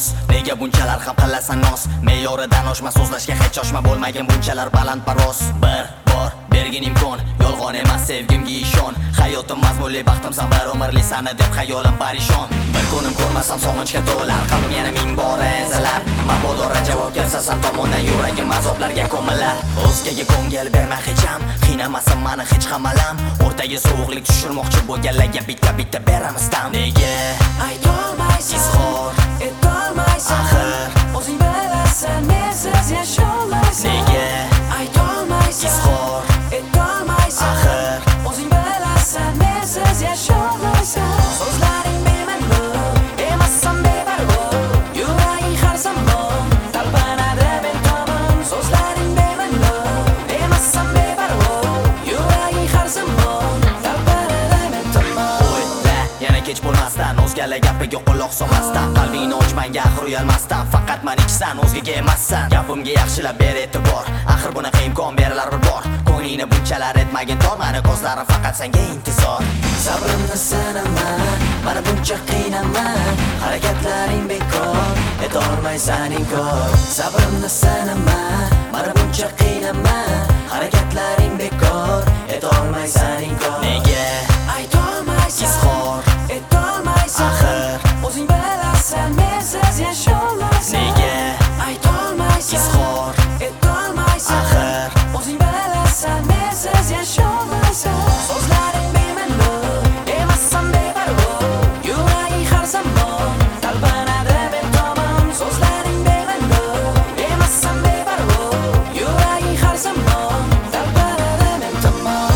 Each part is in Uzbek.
Nega bunchalar ham qilasan nos? Me'yoridan oshma so'zlashga hech oshma, bo'lmagan bunchalar baland paros. Bir bor bergin imkon, yolg'on emas sevgimga ishon. Hayotim mazmunli, baxtimsan bir umrli sana deb xayolim parishon. Bir kunim ko'rmasam sog'inchga to'lar, qalbim yana ming bor ezilar. Mabodora javob kelsasan tomondan yuragim azoblarga ko'milar. O'zgaga ko'ngil berma hech ham, qiynamasin mani hech hamalam. O'rtaga sovuqlik tushirmoqchi bo'lganlarga bitta beramiz tam. Nega aytolmaysan, izhor etolmaysan, axir o'zing bilasan, mensiz yasholmaysan. Nega aytolmaysan, izhor etolmaysan, axir o'zing bilasan, mensiz yasholmaysan. So'zlaring bema'no, emassan beparvo, yuraging har zamon talpanadi men tomon. So'zlaring bema'no, emassan beparvo, yuraging har zamon talpanadi men tomon. O'yla, yana kech bo'lmasdan, o'zgalar gapiga quloq solmasdan, qalbingni ochmanga axir uyalmasdan, faqat men ichsan, o'zgaga emassan. Gapimga yaxshilab ber e'tibor, axir bunaqa imkon berilar bir bor. Ko'nglingni bunchalar etmagin tor, mani ko'zlarim faqat senga intizor. Sabrimni sinama, mana buncha qiynama, harakatlaring bekor, etolmaysan inkor. Sabrimni sinama, mana buncha qiynama, harakatlaring bekor, etolmaysan inkor. Nega aytolmaysan, izhor etolmaysan, axir o'zing bilasan, mensiz yasholmaysan. Nega aytolmaysan, izhor etolmaysan, axir o'zing bilasan, mensiz yasholmaysan. So'zlaring bema'no, emassan beparvo, yuraging har zamon talpanadi men tomon. So'zlaring bema'no, emassan beparvo, yuraging har zamon talpanadi men tomon.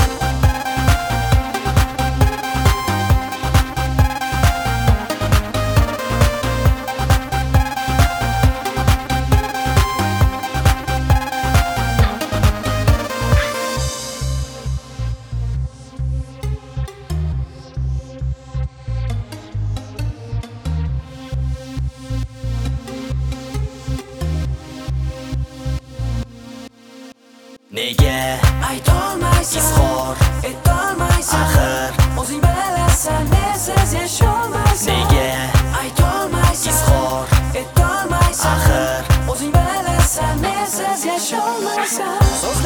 Nega aytolmaysan, izhor etolmaysan, axir o'zing bilasan, mensiz yasholmaysan. Nega aytolmaysan, izhor etolmaysan, axir o'zing bilasan, mensiz yasholmaysan.